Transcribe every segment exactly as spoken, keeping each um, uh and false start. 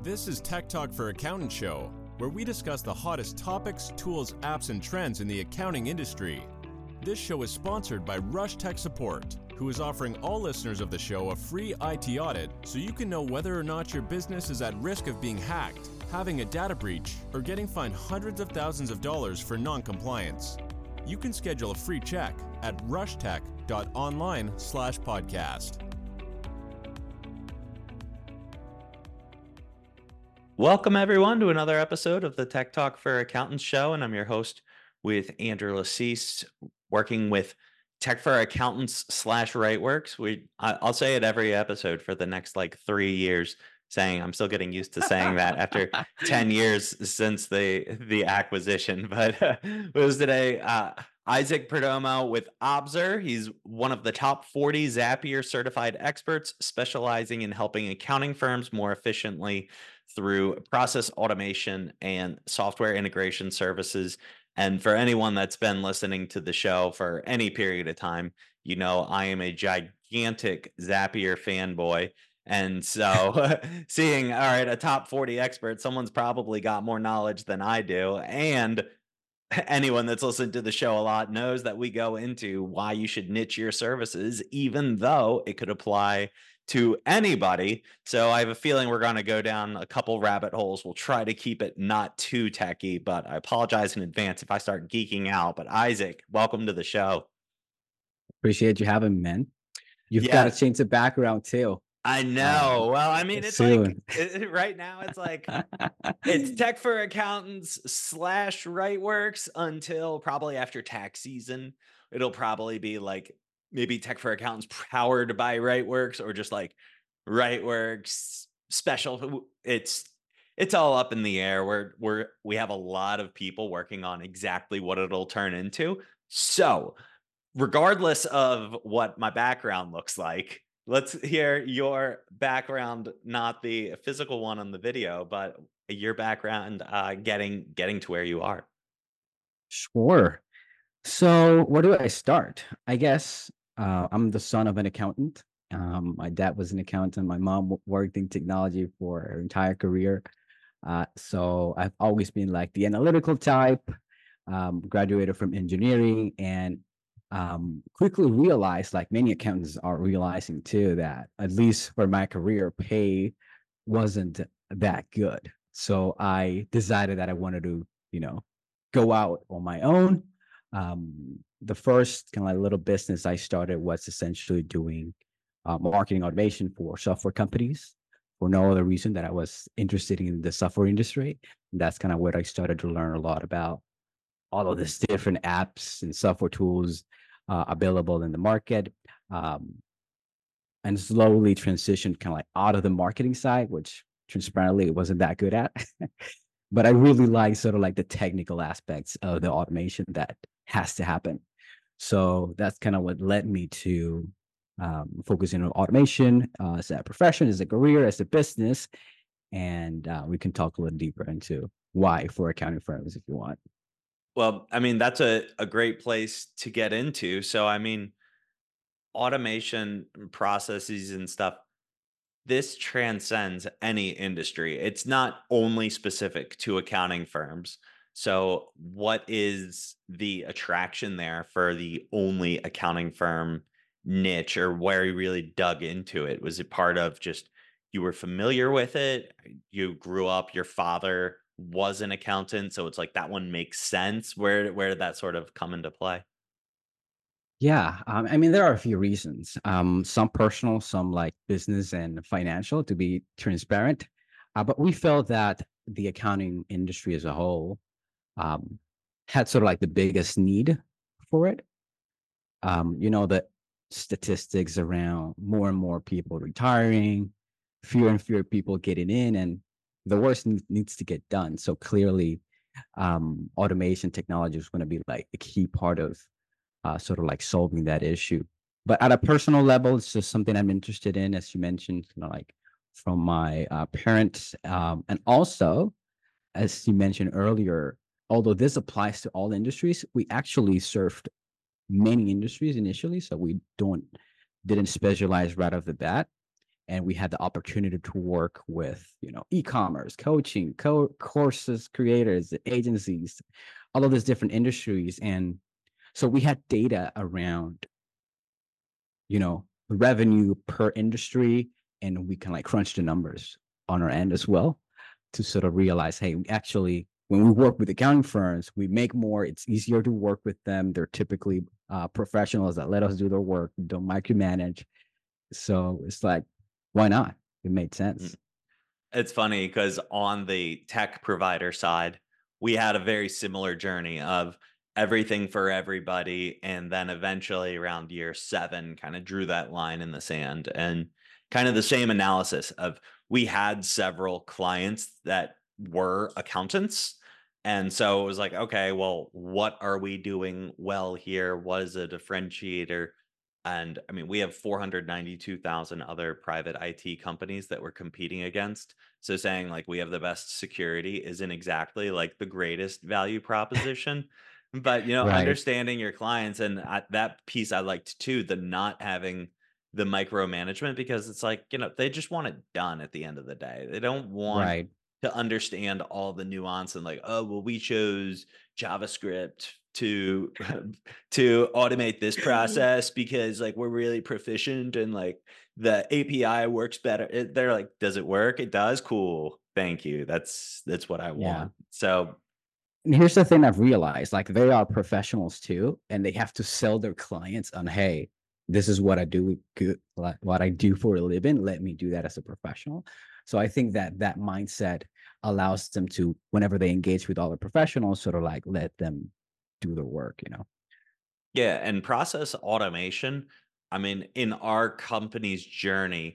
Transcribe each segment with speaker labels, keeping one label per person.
Speaker 1: This is Tech Talk for Accountants Show, where we discuss the hottest topics, tools, apps, and trends in the accounting industry. This show is sponsored by Rush Tech Support, who is offering all listeners of the show a free I T audit so you can know whether or not your business is at risk of being hacked, having a data breach, or getting fined hundreds of thousands of dollars for non-compliance. You can schedule a free check at rushtech.online slash podcast.
Speaker 2: Welcome, everyone, to another episode of the Tech Talk for Accountants Show, and I'm your host with Andrew Lassise, working with Tech for Accountants slash WriteWorks. We, I, I'll say it every episode for the next like three years, saying I'm still getting used to saying that after ten years since the the acquisition. But uh, it was today uh, Isaac Perdomo with Obser. He's one of the top forty Zapier certified experts, specializing in helping accounting firms more efficiently through process automation and software integration services. And for anyone that's been listening to the show for any period of time, you know I am a gigantic Zapier fanboy. And so seeing, all right, a top forty expert, someone's probably got more knowledge than I do. And anyone that's listened to the show a lot knows that we go into why you should niche your services, even though it could apply to anybody. So I have a feeling we're going to go down a couple rabbit holes. We'll try to keep it not too techy, but I apologize in advance if I start geeking out. But Isaac, welcome to the show.
Speaker 3: Appreciate you having me, man. You've
Speaker 2: Yeah.
Speaker 3: got to change the background too.
Speaker 2: I know.
Speaker 3: Um,
Speaker 2: well, I mean, it's
Speaker 3: soon.
Speaker 2: like it, right now, it's like it's Tech for Accountants slash WriteWorks until probably after tax season. It'll probably be like maybe Tech for Accountants powered by WriteWorks, or just like WriteWorks special. It's it's all up in the air. We're we're we have a lot of people working on exactly what it'll turn into. So, regardless of what my background looks like, let's hear your background, not the physical one on the video, but your background uh, getting getting to where you are.
Speaker 3: Sure. So where do I start? I guess uh, I'm the son of an accountant. Um, my dad was an accountant. My mom w- worked in technology for her entire career. Uh, so I've always been like the analytical type. Um, graduated from engineering and um, quickly realized, like many accountants are realizing too, that at least for my career, pay wasn't that good. So I decided that I wanted to, you know, go out on my own. Um, the first kind of like little business I started was essentially doing uh, marketing automation for software companies for no other reason that I was interested in the software industry. And that's kind of where I started to learn a lot about all of these different apps and software tools uh, available in the market, um, and slowly transitioned kind of like out of the marketing side, which transparently it wasn't that good at. But I really like sort of like the technical aspects of the automation that has to happen. So that's kind of what led me to um, focusing on automation uh, as a profession, as a career, as a business. And uh, we can talk a little deeper into why for accounting firms if you want.
Speaker 2: Well, I mean, that's a, a great place to get into. So, I mean, automation processes and stuff, this transcends any industry. It's not only specific to accounting firms. So, what is the attraction there for the only accounting firm niche, or where you really dug into it? Was it part of just you were familiar with it? You grew up, your father was an accountant, so it's like that one makes sense. Where where did that sort of come into play?
Speaker 3: Yeah, um, I mean, there are a few reasons. Um, some personal, some like business and financial, to be transparent. Uh, but we felt that the accounting industry as a whole um, had sort of like the biggest need for it. Um, you know, the statistics around more and more people retiring, fewer and fewer people getting in, and the work ne- needs to get done. So clearly, um, automation technology is going to be like a key part of uh, sort of like solving that issue. But at a personal level, it's just something I'm interested in, as you mentioned, you know, like from my uh, parents, um, and also, as you mentioned earlier, although this applies to all industries, we actually served many industries initially, so we don't didn't specialize right off the bat. and we had the opportunity to work with, you know, e-commerce, coaching, co- courses creators, agencies, all of these different industries. And so we had data around, you know, revenue per industry, and we can like crunch the numbers on our end as well to sort of realize, hey, we actually, when we work with accounting firms, we make more. It's easier to work with them. They're typically uh, professionals that let us do their work, don't micromanage. So it's like, why not? It made
Speaker 2: Mm.
Speaker 3: sense.
Speaker 2: It's funny because on the tech provider side, we had a very similar journey of everything for everybody. And then eventually around year seven, kind of drew that line in the sand and kind of the same analysis of we had several clients that were accountants. And so it was like, okay, well, what are we doing well here? What is a differentiator? And I mean, we have four hundred ninety-two thousand other private I T companies that we're competing against. So saying like we have the best security isn't exactly like the greatest value proposition. But, you know,
Speaker 3: Right.
Speaker 2: understanding your clients and I, that piece I liked too, the not having the micromanagement because it's like, you know, they just want it done at the end of the day. They don't want
Speaker 3: Right.
Speaker 2: to understand all the nuance and like, oh, well, we chose JavaScript to to automate this process because like we're really proficient and like the A P I works better. It, they're like, does it work? It does. Cool. Thank you. That's that's what I
Speaker 3: Yeah.
Speaker 2: want. So
Speaker 3: And here's the thing I've realized, like they are professionals too, and they have to sell their clients on, hey, this is what I do good, like, what I do for a living. Let me do that as a professional. So I think that that mindset allows them to, whenever they engage with other professionals, sort of like let them do the work, you know?
Speaker 2: yeah, and process automation. I mean, in our company's journey,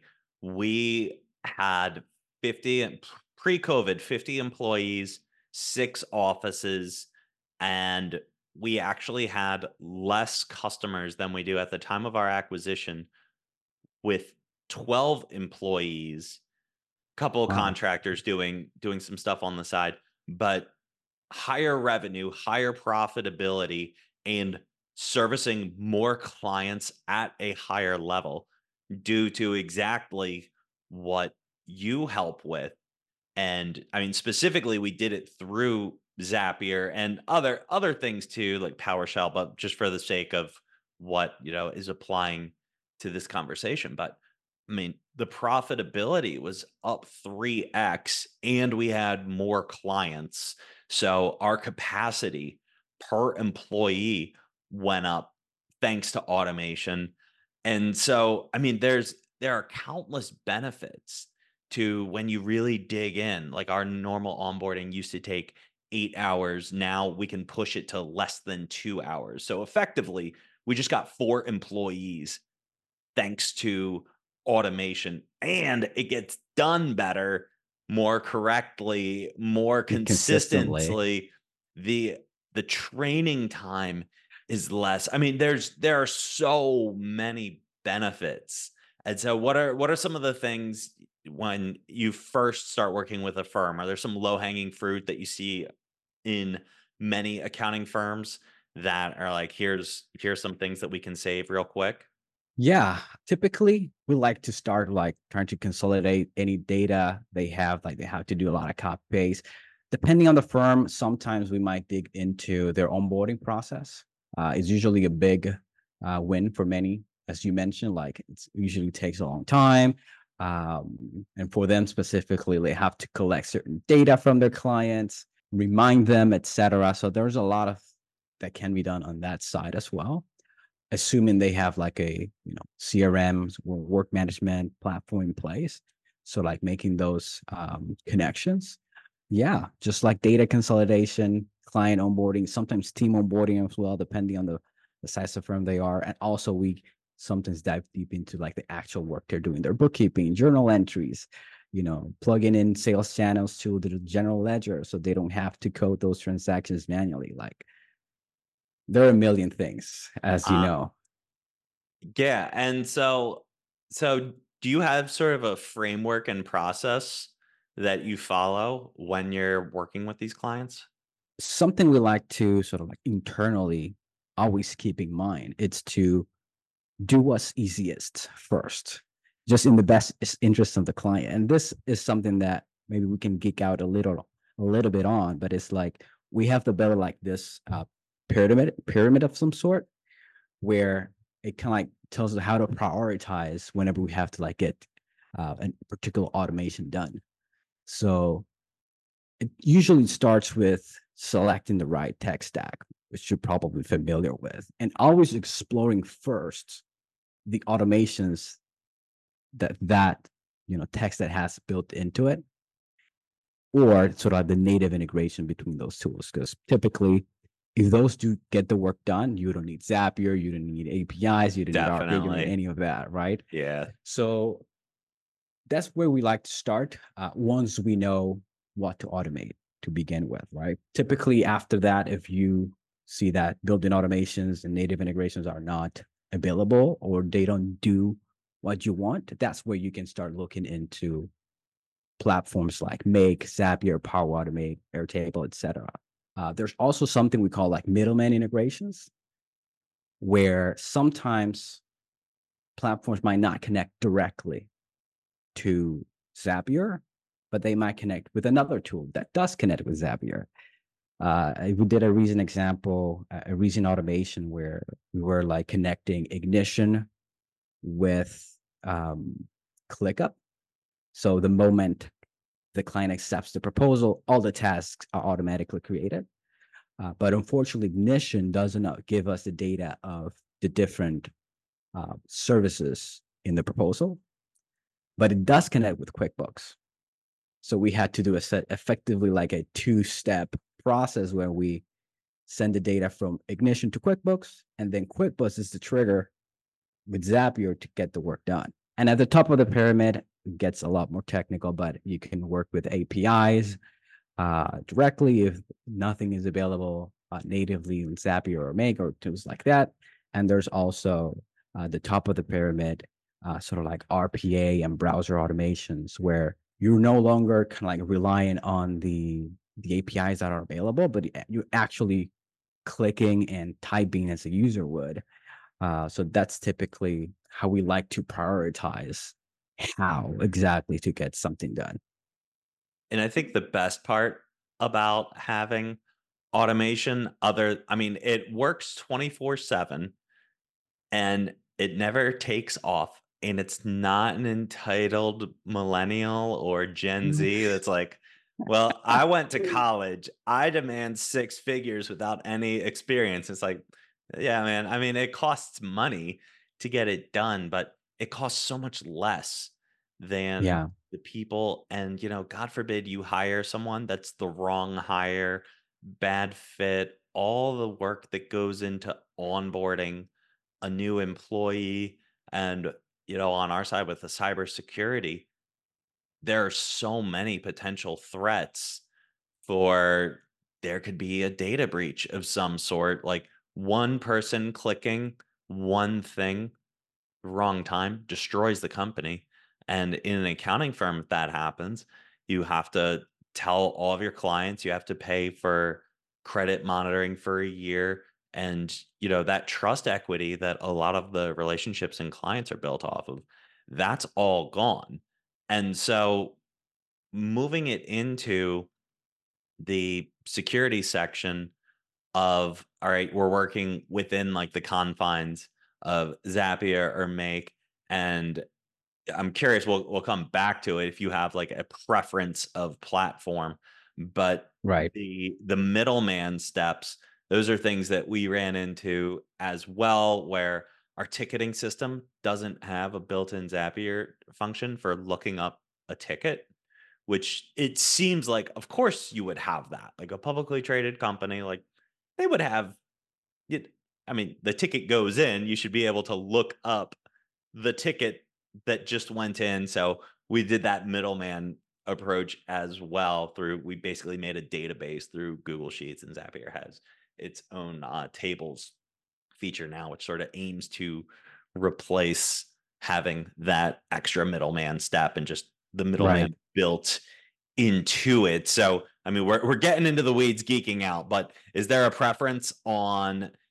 Speaker 2: we had fifty and pre-COVID, fifty employees, six offices, and we actually had less customers than we do at the time of our acquisition with twelve employees, couple of
Speaker 3: Wow.
Speaker 2: contractors doing doing some stuff on the side, but higher revenue, higher profitability, and servicing more clients at a higher level due to exactly what you help with. And I mean, specifically, we did it through Zapier and other other things too, like PowerShell, but just for the sake of what you know is applying to this conversation. But I mean, the profitability was up three x and we had more clients. So our capacity per employee went up thanks to automation. And so, I mean, there's there are countless benefits to when you really dig in. Like our normal onboarding used to take eight hours. Now we can push it to less than two hours. So effectively, we just got four employees thanks to automation and it gets done better, more correctly, more
Speaker 3: And consistently.
Speaker 2: consistently. The the training time is less. I mean, there's there are so many benefits. And so what are what are some of the things when you first start working with a firm? Are there some low-hanging fruit that you see in many accounting firms that are like, here's here's some things that we can save real quick?
Speaker 3: Yeah, typically we like to start like trying to consolidate any data they have, like they have to do a lot of copy paste. Depending on the firm, sometimes we might dig into their onboarding process. Uh, it's usually a big uh, win for many, as you mentioned, like it usually takes a long time. Um, and for them specifically, they have to collect certain data from their clients, remind them, et cetera. So there's a lot of that can be done on that side as well, assuming they have like a, you know, C R M or work management platform in place. So like making those um, connections. Yeah, just like data consolidation, client onboarding, sometimes team onboarding as well, depending on the, the size of firm they are. And also we sometimes dive deep into like the actual work they're doing, their bookkeeping, journal entries, you know, plugging in sales channels to the general ledger so they don't have to code those transactions manually. Like there are a million things, as you
Speaker 2: Uh,
Speaker 3: know.
Speaker 2: Yeah, and so so do you have sort of a framework and process that you follow when you're working with these clients?
Speaker 3: Something we like to sort of like internally always keep in mind, it's to do what's easiest first. just in the best interest of the client. And this is something that maybe we can geek out a little, a little bit on, but it's like we have to build like this uh, pyramid, pyramid of some sort, where it kind of like tells us how to prioritize whenever we have to like get uh, a particular automation done. So it usually starts with selecting the right tech stack, which you're probably familiar with, and always exploring first the automations that that you know text that has built into it, or sort of the native integration between those tools. Because typically, if those do get the work done, you don't need Zapier, you don't need A P Is, you don't need R P A, you don't need any of that, right?
Speaker 2: Yeah.
Speaker 3: So that's where we like to start uh, once we know what to automate to begin with, right? Typically, after that, if you see that built-in automations and native integrations are not available or they don't do what you want, that's where you can start looking into platforms like Make, Zapier, Power Automate, Airtable, et cetera. Uh, there's also something we call like middleman integrations, where sometimes platforms might not connect directly to Zapier, but they might connect with another tool that does connect with Zapier. Uh, we did a recent example, a recent automation where we were like connecting Ignition with um, ClickUp. So the moment the client accepts the proposal, all the tasks are automatically created. Uh, but unfortunately, Ignition does not give us the data of the different uh, services in the proposal, but it does connect with QuickBooks. So we had to do a set effectively like a two-step process where we send the data from Ignition to QuickBooks, and then QuickBooks is the trigger with Zapier to get the work done. And at the top of the pyramid, it gets a lot more technical, but you can work with A P Is uh, directly if nothing is available uh, natively in Zapier or Make or tools like that. And there's also uh, the top of the pyramid, uh, sort of like R P A and browser automations, where you're no longer kind of like relying on the the A P Is that are available, but you're actually clicking and typing as a user would. Uh, so that's typically how we like to prioritize how exactly to get something done.
Speaker 2: And I think the best part about having automation, other, I mean, it works twenty-four seven and it never takes off. And it's not an entitled millennial or Gen Z that's like, well, I went to college. I demand six figures without any experience. It's like, yeah, man. I mean, it costs money to get it done, but it costs so much less than
Speaker 3: Yeah,
Speaker 2: the people. And, you know, God forbid you hire someone that's the wrong hire, bad fit, all the work that goes into onboarding a new employee. And, you know, on our side with the cybersecurity, there are so many potential threats for there could be a data breach of some sort, like one person clicking one thing wrong time destroys the company. And in an accounting firm, if that happens, you have to tell all of your clients, you have to pay for credit monitoring for a year. And, you know, that trust equity that a lot of the relationships and clients are built off of, that's all gone. And so moving it into the security section of, all right, we're working within like the confines of Zapier or Make. And I'm curious, we'll we'll come back to it if you have like a preference of platform, but
Speaker 3: right.
Speaker 2: the the middleman steps, those are things that we ran into as well, where our ticketing system doesn't have a built-in Zapier function for looking up a ticket, which it seems like, of course, you would have that. Like a publicly traded company, like they would have it. I mean, the ticket goes in, you should be able to look up the ticket that just went in. So we did that middleman approach as well through, we basically made a database through Google Sheets, and Zapier has its own uh, tables feature now, which sort of aims to replace having that extra middleman step and just the
Speaker 3: Right.
Speaker 2: middleman built into it. So, I mean, we're we're getting into the weeds, geeking out, but is there a preference on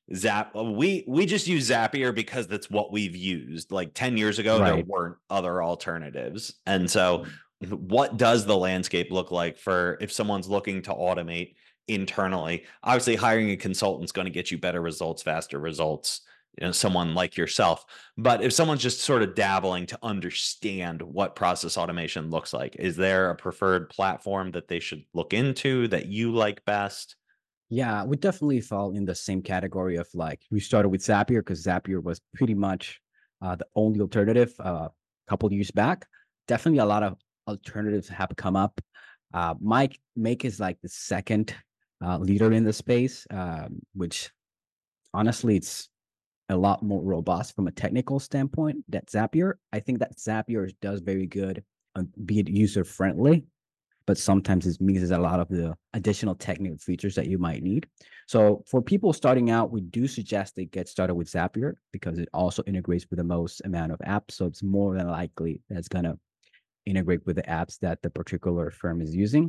Speaker 2: Zap we we just use Zapier because that's what we've used. Like ten years ago, there
Speaker 3: Right.
Speaker 2: weren't other alternatives. And so what does the landscape look like for if someone's looking to automate internally? Obviously, hiring a consultant is going to get you better results, faster results, you know, someone like yourself. But if someone's just sort of dabbling to understand what process automation looks like, is there a preferred platform that they should look into that you like best?
Speaker 3: Yeah, we definitely fall in the same category of like we started with Zapier because Zapier was pretty much uh, the only alternative uh, a couple years back. Definitely a lot of alternatives have come up. Uh, Mike Make is like the second uh, leader in the space, um, which honestly it's a lot more robust from a technical standpoint. That Zapier, I think that Zapier does very good, on be it user friendly, but sometimes it misses a lot of the additional technical features that you might need. So for people starting out, we do suggest they get started with Zapier because it also integrates with the most amount of apps. So it's more than likely that it's going to integrate with the apps that the particular firm is using.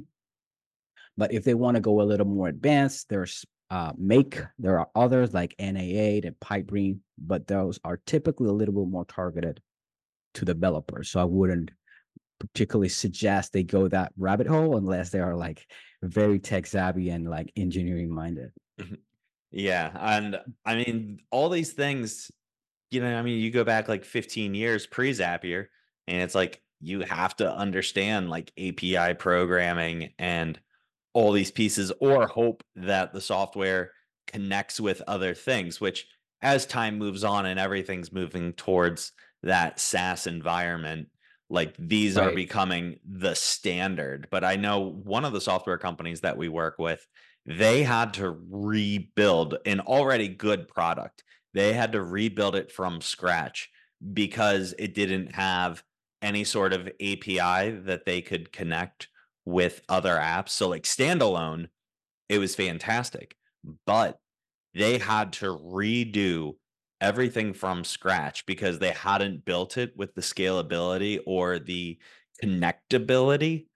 Speaker 3: But if they want to go a little more advanced, there's uh, Make. There are others like N A eight and Pipedream, but those are typically a little bit more targeted to developers. So I wouldn't particularly suggest they go that rabbit hole unless they are like very tech savvy and like engineering minded.
Speaker 2: Yeah, and I mean, all these things, you know, I mean, you go back like fifteen years pre-Zapier, and it's like you have to understand like A P I programming and all these pieces, or hope that the software connects with other things, which as time moves on and everything's moving towards that SaaS environment, like these are
Speaker 3: Right.
Speaker 2: becoming the standard. But I know one of the software companies that we work with, they had to rebuild an already good product. They had to rebuild it from scratch because it didn't have any sort of A P I that they could connect with other apps. So like standalone, it was fantastic, but they had to redo everything from scratch because they hadn't built it with the scalability or the connectability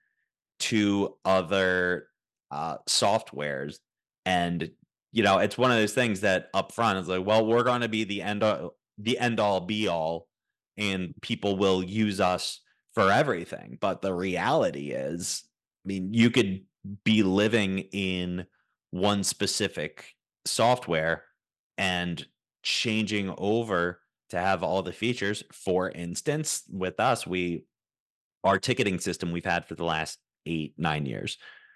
Speaker 2: to other uh, softwares. And you know, it's one of those things that upfront is like, well, we're going to be the end all, the end all be all, and people will use us for everything. But the reality is, I mean, you could be living in one specific software and changing over to have all the features. For instance, with us, we our ticketing system we've had for the last eight, nine years.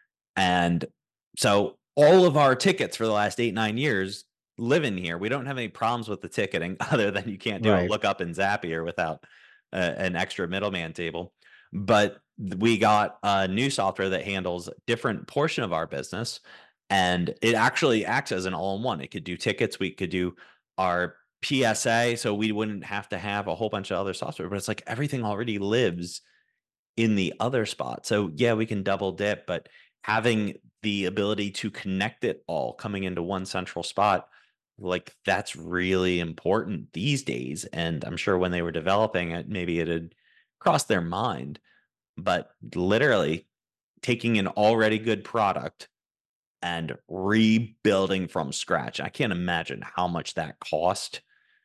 Speaker 2: And so all of our tickets for the last eight, nine years live in here. We don't have any problems with the ticketing other than you can't do a
Speaker 3: Right.
Speaker 2: lookup in Zapier without uh, an extra middleman table. But we got a new software that handles different portion of our business, and it actually acts as an all-in-one. It could do tickets, we could do our P S A, so we wouldn't have to have a whole bunch of other software, but it's like everything already lives in the other spot. So yeah, we can double dip, but having the ability to connect it all coming into one central spot, like that's really important these days. And I'm sure when they were developing it, maybe it had crossed their mind, but literally taking an already good product and rebuilding from scratch. I can't imagine how much that cost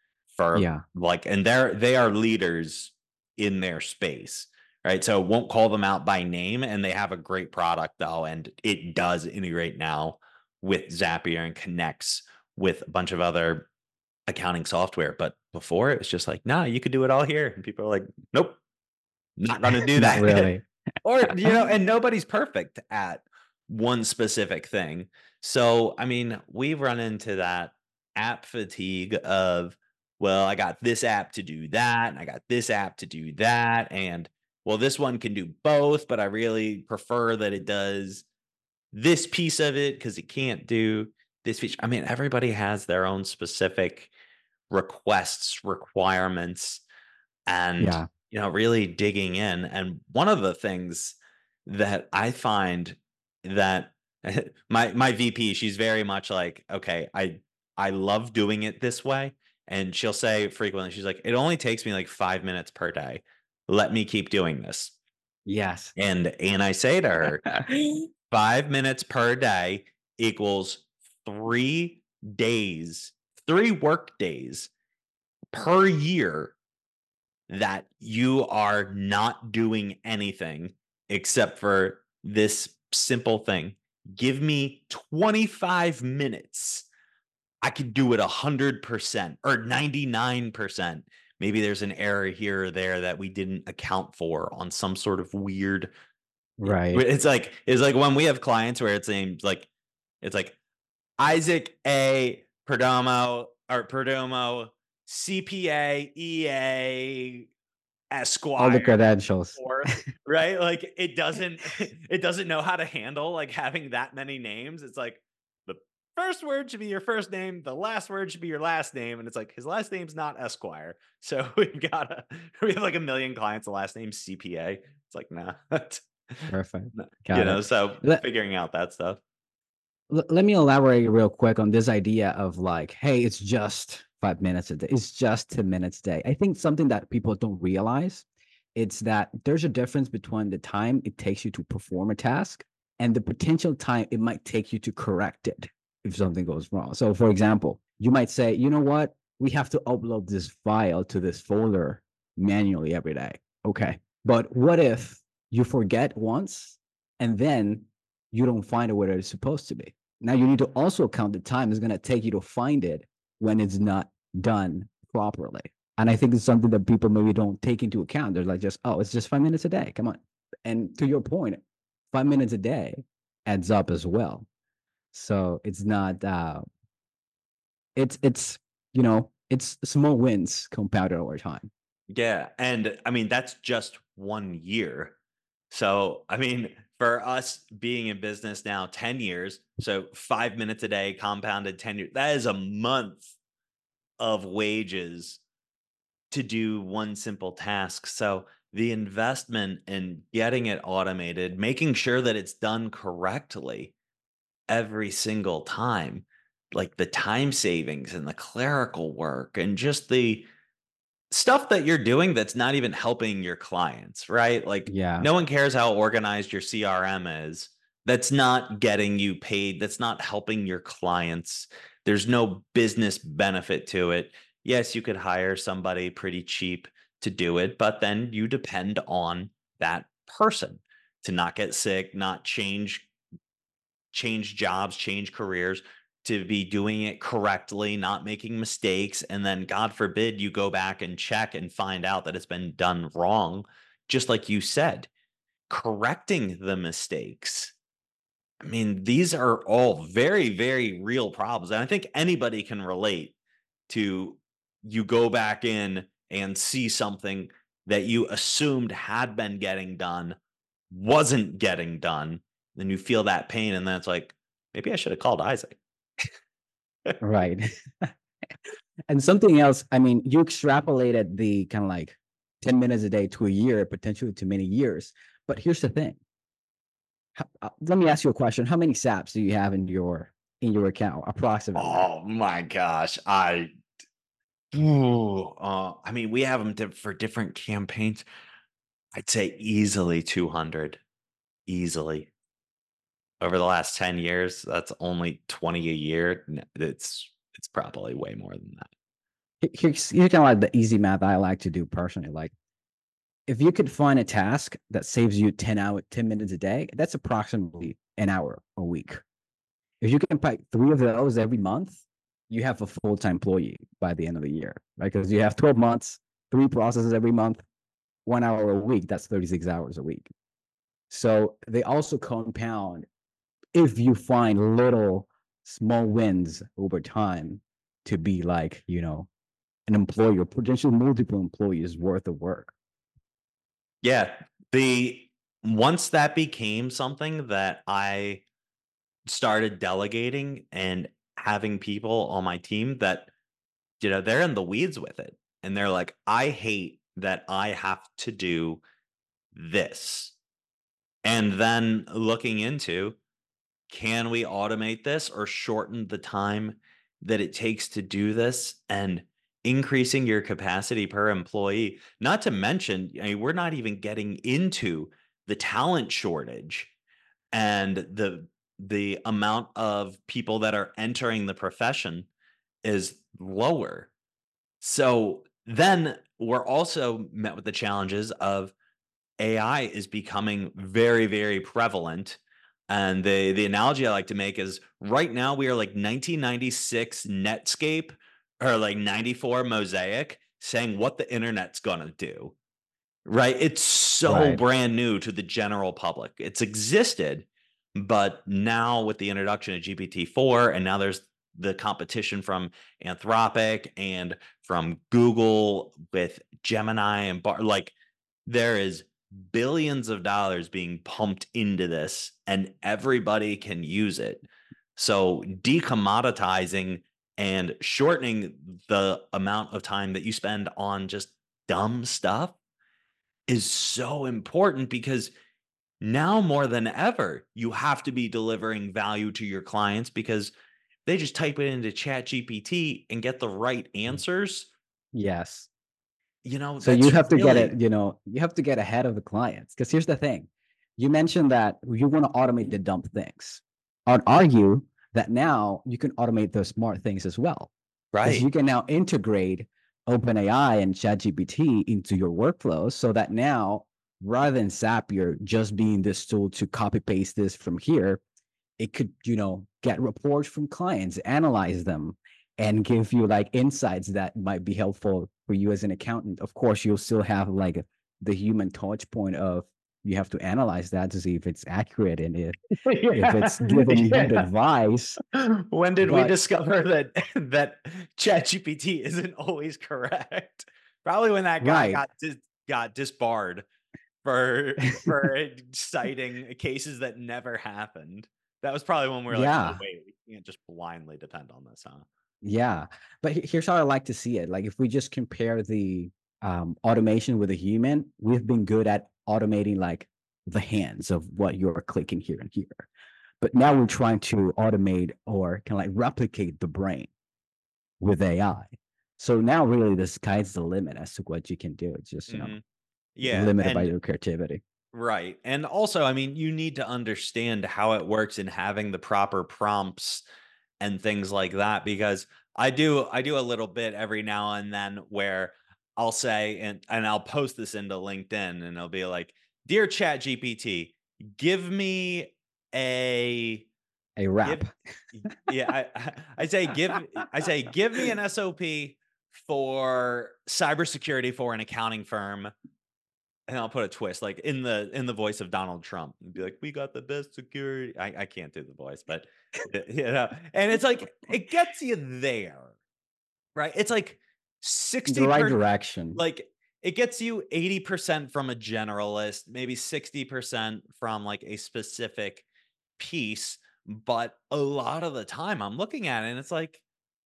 Speaker 2: for
Speaker 3: Yeah.
Speaker 2: like, and they're they are leaders in their space, right? So won't call them out by name, and they have a great product though, and it does integrate now with Zapier and connects with a bunch of other accounting software. But before it was just like, nah, you could do it all here, and people are like, nope, not going to do
Speaker 3: Not
Speaker 2: that.
Speaker 3: really.
Speaker 2: Or you know, and nobody's perfect at one specific thing. So I mean, we've run into that app fatigue of, well, I got this app to do that, and I got this app to do that, and well, this one can do both, but I really prefer that it does this piece of it because it can't do this feature. I mean, everybody has their own specific requests, requirements, and
Speaker 3: Yeah.
Speaker 2: you know, really digging in. And one of the things that I find that my my V P, she's very much like, okay, I I love doing it this way. And she'll say frequently, she's like, it only takes me like five minutes per day. Let me keep doing this.
Speaker 3: Yes.
Speaker 2: And and I say to her, five minutes per day equals three days three work days per year that you are not doing anything except for this simple thing. Give me twenty-five minutes. I could do it one hundred percent or ninety-nine percent. Maybe there's an error here or there that we didn't account for on some sort of weird.
Speaker 3: Right.
Speaker 2: It's like it's like when we have clients where it's named like it's like Isaac A. Perdomo or Perdomo, C P A, E A,
Speaker 3: All the
Speaker 2: Esquire,
Speaker 3: credentials.
Speaker 2: fourth, right? Like it doesn't it doesn't know how to handle like having that many names. It's like the first word should be your first name, the last word should be your last name, and it's like his last name's not Esquire. So we've got a we have like a million clients, the last name's C P A. It's like nah.
Speaker 3: Perfect.
Speaker 2: you
Speaker 3: Got
Speaker 2: know,
Speaker 3: it.
Speaker 2: so
Speaker 3: Let,
Speaker 2: figuring out that stuff.
Speaker 3: l- let me elaborate real quick on this idea of like, hey, it's just five minutes a day. It's just ten minutes a day. I think something that people don't realize, it's that there's a difference between the time it takes you to perform a task and the potential time it might take you to correct it if something goes wrong. So for example, you might say, you know what? We have to upload this file to this folder manually every day. Okay. But what if you forget once and then you don't find it where it's supposed to be? Now you need to also count the time it's going to take you to find it when it's not done properly. And I think it's something that people maybe don't take into account. They're like, just, oh, it's just five minutes a day. Come on. And to your point, five minutes a day adds up as well. So it's not, uh, it's, it's, you know, it's small wins compounded over time.
Speaker 2: Yeah. And I mean, that's just one year. So, I mean, for us being in business now ten years, so five minutes a day compounded ten years, that is a month of wages to do one simple task. So, the investment in getting it automated, making sure that it's done correctly every single time, like the time savings and the clerical work and just the stuff that you're doing that's not even helping your clients, right? Like
Speaker 3: Yeah.
Speaker 2: no one cares how organized your C R M is. That's not getting you paid. That's not helping your clients. There's no business benefit to it. Yes, you could hire somebody pretty cheap to do it, but then you depend on that person to not get sick, not change change jobs, change careers, to be doing it correctly, not making mistakes. And then, God forbid, you go back and check and find out that it's been done wrong. Just like you said, correcting the mistakes. I mean, these are all very, very real problems. And I think anybody can relate to you go back in and see something that you assumed had been getting done, wasn't getting done. Then you feel that pain. And then it's like, maybe I should have called Isaac.
Speaker 3: Right. And something else, I mean, you extrapolated the kind of like ten minutes a day to a year, potentially to many years. But here's the thing. How, uh, let me ask you a question. How many SAPs do you have in your in your account approximately?
Speaker 2: Oh my gosh. I ooh, uh, I mean, we have them for different campaigns. I'd say easily two hundred. Easily. Over the last ten years, that's only twenty a year. N- It's it's probably way more than that.
Speaker 3: Here- Here's, here's kind of like the easy math I like to do personally. Like if you could find a task that saves you ten hour, ten minutes a day, that's approximately an hour a week. If you can pick three of those every month, you have a full-time employee by the end of the year, right? Because you have twelve months, three processes every month, one hour a week. That's thirty-six hours a week. So they also compound if you find little small wins over time to be like, you know, an employer, potentially multiple employees worth of work.
Speaker 2: Yeah. The once that became something that I started delegating and having people on my team that, you know, they're in the weeds with it. And they're like, I hate that I have to do this. And then looking into, can we automate this or shorten the time that it takes to do this and increasing your capacity per employee? Not to mention, I mean, we're not even getting into the talent shortage and the the amount of people that are entering the profession is lower. So then we're also met with the challenges of A I is becoming very, very prevalent. And the the analogy I like to make is right now we are like nineteen ninety-six Netscape or like ninety-four Mosaic saying what the internet's gonna do. Right? It's so
Speaker 3: Right.
Speaker 2: brand new to the general public. It's existed, but now with the introduction of G P T four, and now there's the competition from Anthropic and from Google with Gemini and Bar, like there is billions of dollars being pumped into this, and everybody can use it. So decommoditizing and shortening the amount of time that you spend on just dumb stuff is so important because now more than ever, you have to be delivering value to your clients because they just type it into Chat G P T and get the right
Speaker 3: Mm.
Speaker 2: answers.
Speaker 3: Yes.
Speaker 2: You know,
Speaker 3: So you
Speaker 2: that's
Speaker 3: have to get
Speaker 2: really
Speaker 3: it, you know, you have to get ahead of the clients. Because here's the thing. You mentioned that you want to automate the dumb things. I'd argue that now you can automate the smart things as well. Because you
Speaker 2: right.
Speaker 3: can now integrate OpenAI and ChatGPT into your workflows so that now, rather than Zapier just being this tool to copy paste this from here, it could, you know, get reports from clients, analyze them, and give you like insights that might be helpful for you as an accountant. Of course, you'll still have like the human touch point of you have to analyze that to see if it's accurate and if, if
Speaker 2: Yeah.
Speaker 3: it's giving you good
Speaker 2: Yeah.
Speaker 3: advice.
Speaker 2: When did we
Speaker 3: But
Speaker 2: discover that that Chat G P T isn't always correct? Probably when that guy
Speaker 3: right,
Speaker 2: got dis got disbarred for for citing cases that never happened. That was probably when we were like, "Oh,
Speaker 3: yeah,
Speaker 2: wait, we can't just blindly depend on this, huh?"
Speaker 3: yeah. But he- here's how I like to see it. Like if we just compare the um, automation with a human, we've been good at automating like the hands of what you're clicking here and here. But now we're trying to automate or kind of like replicate the brain with A I. So now really the sky's the limit as to what you can do. It's just, you know,
Speaker 2: Mhm. Yeah,
Speaker 3: limited by
Speaker 2: and
Speaker 3: your creativity.
Speaker 2: right, and also, I mean, you need to understand how it works in having the proper prompts and things like that because I do I do a little bit every now and then where I'll say and and I'll post this into LinkedIn and it'll be like, "Dear Chat G P T, give me a
Speaker 3: A
Speaker 2: give
Speaker 3: wrap.
Speaker 2: yeah, I I say give I say give me an S O P for cybersecurity for an accounting firm." And I'll put a twist, like in the in the voice of Donald Trump, and be like, "We got the best security." I, I can't do the voice, but y- you know, and it's like it gets you there, right? It's like
Speaker 3: The
Speaker 2: sixty
Speaker 3: right
Speaker 2: per,
Speaker 3: direction.
Speaker 2: like it gets you eighty percent from a generalist, maybe sixty percent from like a specific piece, but a lot of the time I'm looking at it and it's like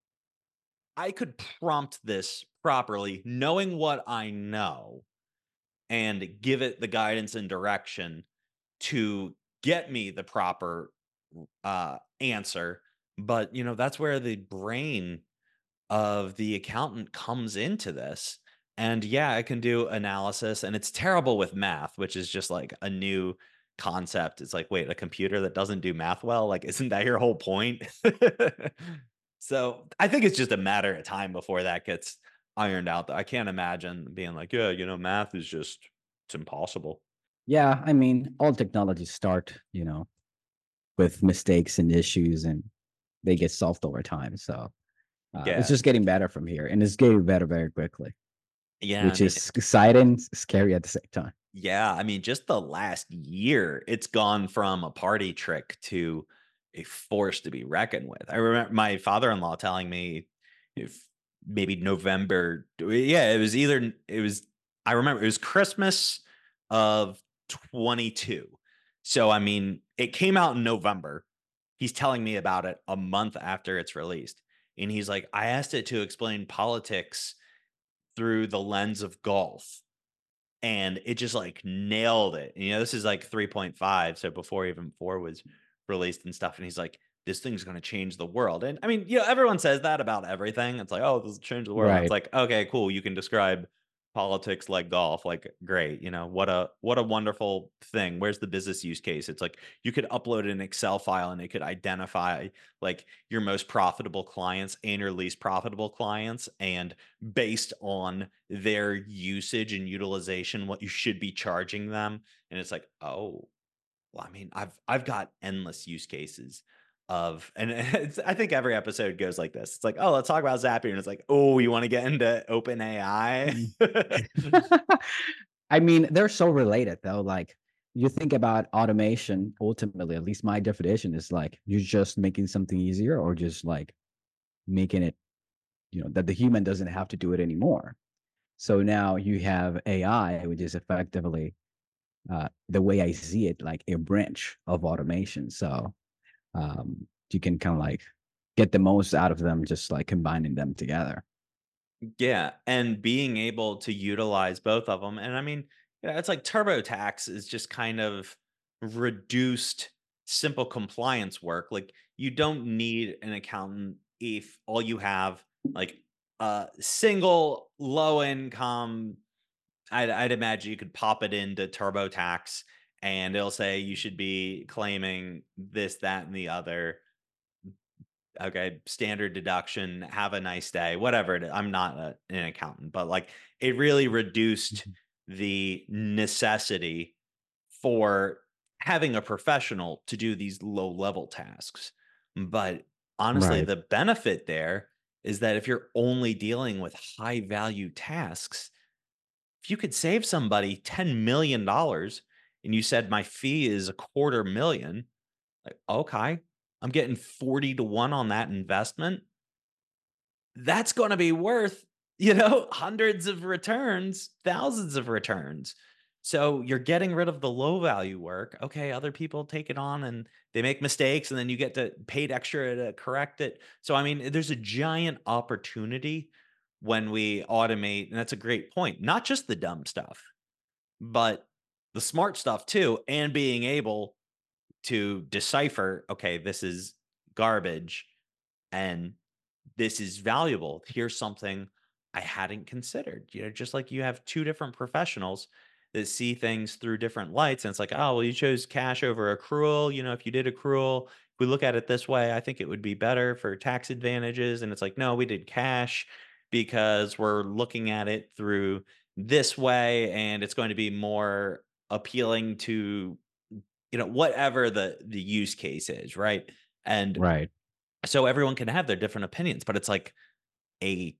Speaker 2: I could prompt this properly, knowing what I know and give it the guidance and direction to get me the proper uh answer, but you know that's where the brain of the accountant comes into this. And yeah, I can do analysis and it's terrible with math, which is just like a new concept. It's like, wait, a computer that doesn't do math well, like isn't that your whole point? So I think it's just a matter of time before that gets ironed out. I can't imagine being like, yeah, you know, math is just it's impossible.
Speaker 3: Yeah, I mean, all technologies start, you know, with mistakes and issues and they get solved over time. So uh, it's
Speaker 2: Yeah.
Speaker 3: just getting better from here and it's getting better very quickly,
Speaker 2: Yeah, I
Speaker 3: which
Speaker 2: mean,
Speaker 3: is exciting, scary at the same time.
Speaker 2: yeah, I mean, just the last year, it's gone from a party trick to a force to be reckoned with. I remember my father-in-law telling me if maybe November, yeah, it was either it was I remember it was Christmas of twenty-two. So I mean, it came out in November. He's telling me about it a month after it's released. And he's like, I asked it to explain politics through the lens of golf and it just like nailed it. You know, this is like three point five, so before even four was released and stuff. And he's like, this thing's going to change the world. And I mean, you know, everyone says that about everything. It's like, oh, this will change the world. And it's
Speaker 3: Right.
Speaker 2: like, okay, cool. You can describe politics like golf. Like, great, you know, what a what a wonderful thing. Where's the business use case? It's like you could upload an Excel file and it could identify like your most profitable clients and your least profitable clients, and based on their usage and utilization, what you should be charging them. And it's like, oh, well, I mean, I've I've got endless use cases of, and it's, I think every episode goes like this. It's like, oh, let's talk about Zapier, and it's like, oh, you want to get into OpenAI?
Speaker 3: Mm. I mean, they're so related though. Like you think about automation, ultimately, at least my definition is like you're just making something easier or just like making it, you know, that the human doesn't have to do it anymore. So now you have A I, which is effectively uh, the way I see it, like a branch of automation. So um, you can kind of like get the most out of them, just like combining them together.
Speaker 2: Yeah, and being able to utilize both of them. And I mean, yeah, it's like TurboTax is just kind of reduced simple compliance work. Like you don't need an accountant if all you have like a single low income. I'd, I'd imagine you could pop it into TurboTax and it'll say you should be claiming this, that, and the other. Okay, standard deduction, have a nice day, whatever it is. I'm not a, an accountant, but like it really reduced
Speaker 3: Mhm.
Speaker 2: the necessity for having a professional to do these low level tasks. But honestly,
Speaker 3: Right.
Speaker 2: the benefit there is that if you're only dealing with high value tasks, if you could save somebody ten million dollars and you said my fee is a quarter million, like, okay, I'm getting forty to one on that investment. That's gonna be worth, you know, hundreds of returns, thousands of returns. So you're getting rid of the low value work. Okay, other people take it on and they make mistakes and then you get to paid extra to correct it. So I mean, there's a giant opportunity when we automate, and that's a great point. Not just the dumb stuff, but the smart stuff too, and being able to decipher, okay, this is garbage and this is valuable. Here's something I hadn't considered. You know, just like you have two different professionals that see things through different lights. And it's like, oh, well, you chose cash over accrual. You know, if you did accrual, if we look at it this way, I think it would be better for tax advantages. And it's like, no, we did cash because we're looking at it through this way and it's going to be more appealing to, you know, whatever the the use case is, right? And
Speaker 3: Right.
Speaker 2: so everyone can have their different opinions, but it's like a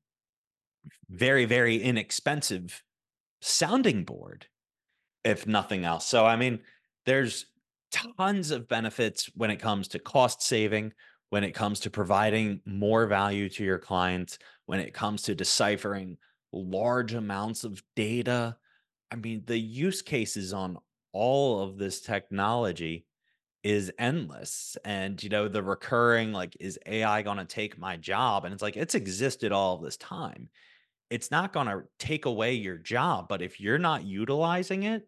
Speaker 2: very, very inexpensive sounding board, if nothing else. So, I mean, there's tons of benefits when it comes to cost saving, when it comes to providing more value to your clients, when it comes to deciphering large amounts of data. I mean, the use cases on all of this technology is endless. And, you know, the recurring, like, is A I going to take my job? And it's like, it's existed all of this time. It's not going to take away your job. But if you're not utilizing it,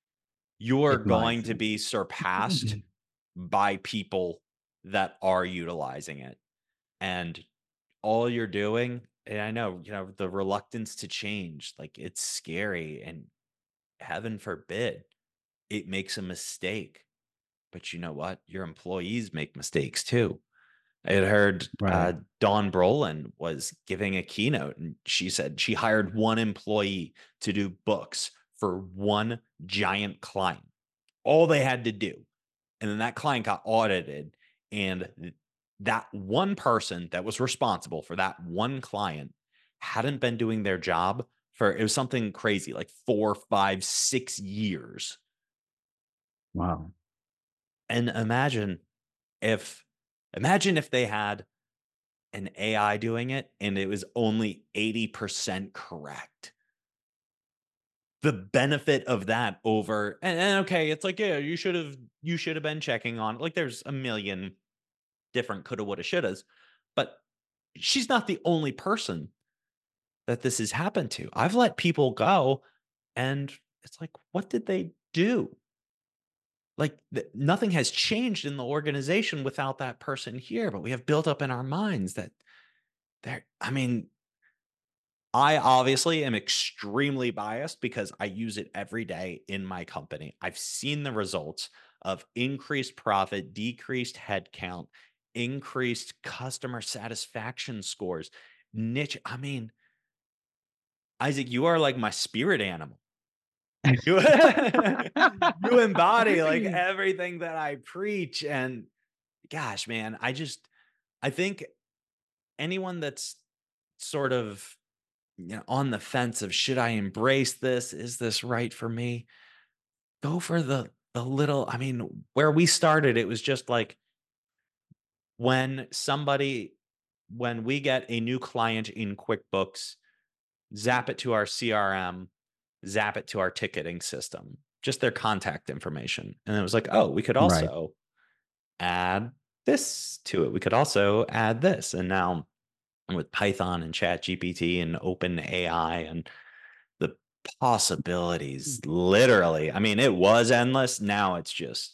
Speaker 2: you're
Speaker 3: It might.
Speaker 2: going to be surpassed by people that are utilizing it. And all you're doing, and I know, you know, the reluctance to change, like, it's scary. And heaven forbid it makes a mistake. But you know what? Your employees make mistakes too. I had heard
Speaker 3: Right.
Speaker 2: uh, Dawn Brolin was giving a keynote, and she said she hired one employee to do books for one giant client. All they had to do, and then that client got audited, and th- that one person that was responsible for that one client hadn't been doing their job for, it was something crazy, like four, five, six years.
Speaker 3: Wow.
Speaker 2: And imagine if imagine if they had an A I doing it and it was only eighty percent correct. The benefit of that over, and, and okay, it's like, yeah, you should have you should have been checking on, like, there's a million different coulda, woulda, shouldas, but she's not the only person that this has happened to. I've let people go and it's like, what did they do? Like, th- nothing has changed in the organization without that person here, but we have built up in our minds that they're, I mean, I obviously am extremely biased because I use it every day in my company. I've seen the results of increased profit, decreased headcount, increased customer satisfaction scores, niche. I mean, Isaac, you are like my spirit animal. You, you embody like everything that I preach. And gosh, man, I just, I think anyone that's sort of, you know, on the fence of should I embrace this? Is this right for me? Go for the the little, I mean, where we started, it was just like when somebody, when we get a new client in QuickBooks, zap it to our C R M, zap it to our ticketing system, just their contact information. And it was like, oh, we could
Speaker 3: Right.
Speaker 2: also add this to it. We could also add this. And now with Python and Chat G P T and Open A I and the possibilities, literally, I mean, it was endless. Now it's just,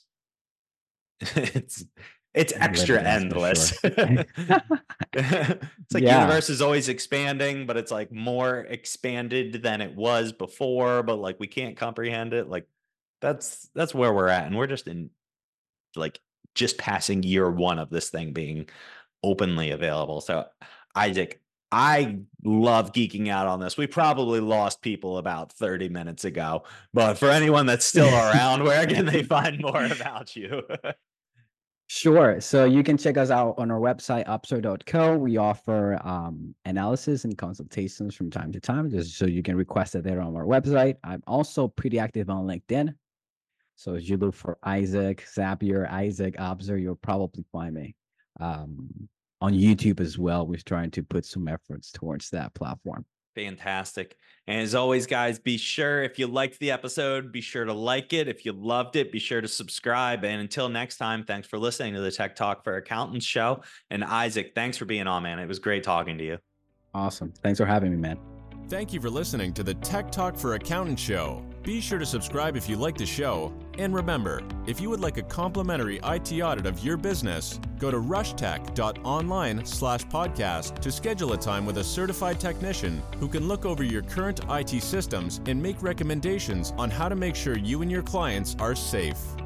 Speaker 2: it's, it's extra
Speaker 3: Limitless for
Speaker 2: endless.
Speaker 3: sure.
Speaker 2: It's like
Speaker 3: Yeah,
Speaker 2: universe is always expanding, but it's like more expanded than it was before, but like we can't comprehend it. Like that's that's where we're at. And we're just in like just passing year one of this thing being openly available. So Isaac, I love geeking out on this. We probably lost people about thirty minutes ago, but for anyone that's still around, where can they find more about you?
Speaker 3: sure. So you can check us out on our website, upser dot co. We offer um, analysis and consultations from time to time, just so you can request it there on our website. I'm also pretty active on LinkedIn. So as you look for Isaac Zapier, Isaac Obser, you'll probably find me. Um, on YouTube as well, we're trying to put some efforts towards that platform.
Speaker 2: Fantastic. And as always, guys, be sure if you liked the episode, be sure to like it. If you loved it, be sure to subscribe. And until next time, thanks for listening to the Tech Talk for Accountants show. And Isaac, thanks for being on, man. It was great talking to you.
Speaker 3: Awesome. Thanks for having me, man.
Speaker 1: Thank you for listening to the Tech Talk for Accountants show. Be sure to subscribe if you like the show. And remember, if you would like a complimentary I T audit of your business, go to rushtech dot online slash podcast to schedule a time with a certified technician who can look over your current I T systems and make recommendations on how to make sure you and your clients are safe.